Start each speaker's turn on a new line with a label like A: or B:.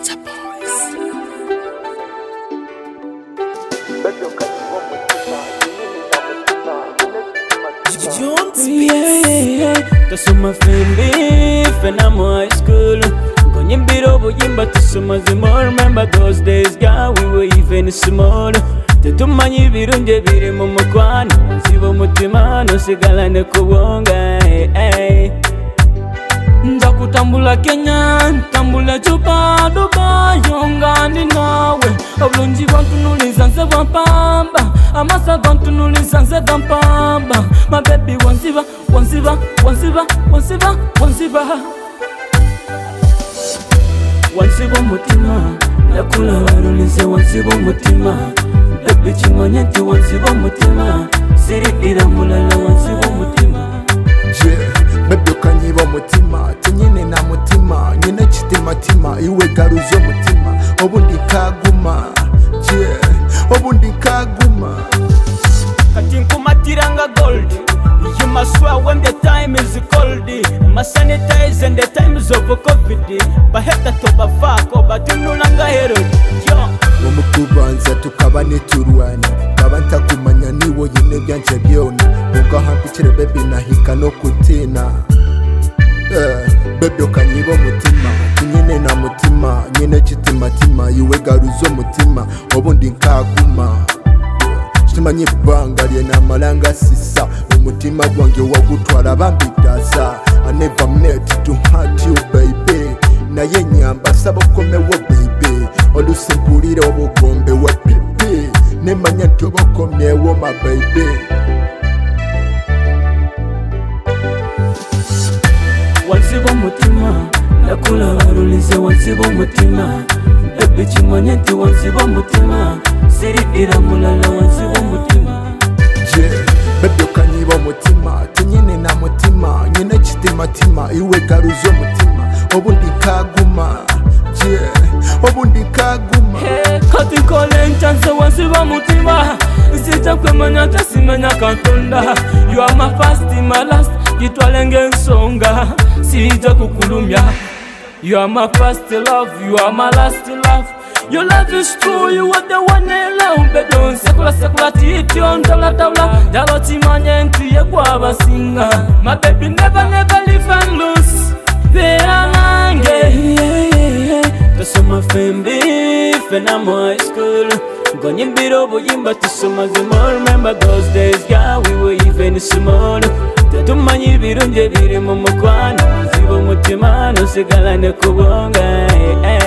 A: Tasuma Fimbi, Fenamo High School. Gonyembiro Buyimba Tasuma Zimo. Remember those days, girl, we were even small. Tetumanyi birunje biri mu mukwano. Nsiba umutima nosigalane kubonga. Nza kutambula Kenya, ntambula chupa Dubai, yonga ndi nawe. Obulungi bantunuliza nze bwampamba, amasa bantunuliza nze gampamba. My baby wanziba, wanziba, wanziba, wanziba, wanziba. Wanziba umutima, nakula warulize wanziba umutima. Baby chimanye nti wanziba umutima, siri iramulala wanziba umutima.
B: Baby ukanyiba umutima, tunyine na mutima, nyine kitimatima, iwe garuzo mutima, obundi kaguma, obundi kaguma.
A: Kati nkumatiranga gold, you must swear when the time is cold. My sanitize and the times of COVID. Baheta toba fako, batunulanga herod.
B: Omukubanza tukaba neturwana, kaba ntakumanya niwo yine byanje byona. Ugahampikire baby nahika no kutina. Baby ukanyiba umutima, tunyine na mutima, nyine kitimatima, iwe garuzo mutima, obundi nkaguma. Chimanyi banga lye namalanga sisa, umutima gwange wagutwala bambitasa. I never met to hurt you baby, naye nyamba saba ukomewo baby. Olusimpulira obugombe wa pipi, nemanya nti obukomyewo my baby.
A: Wanziba umutima, nakula warulize wanziba umutima. Baby chimanye nti wanziba umutima, siri iramulala wanziba umutima.
B: Baby ukanyiba umutima, tunyine na mutima, nyine kitimatima, iwe garuzo mutima, obundi kaguma. Obundi kaguma.
A: Kati kole nchanse wanziba umutima, sita kwemanya tasimenya katonda. You are my first, my last, kitwalenge nsonga, sita kukulumya. You are my first love, you are my last love. Your love is true, you are the one I love. Bedon sekula sekula titi on tawla tawla. Jalo timanye nti ye kwa basinga. My baby never leave and lose. Tasuma Fimbi, Fenamo High School. Gonyembiro Buyimba Tasuma Zimo. Remember those days, girl, we were even small. Tetumanyi birunje biri mu mukwano. Nsiba umutima nosigalane kubonga.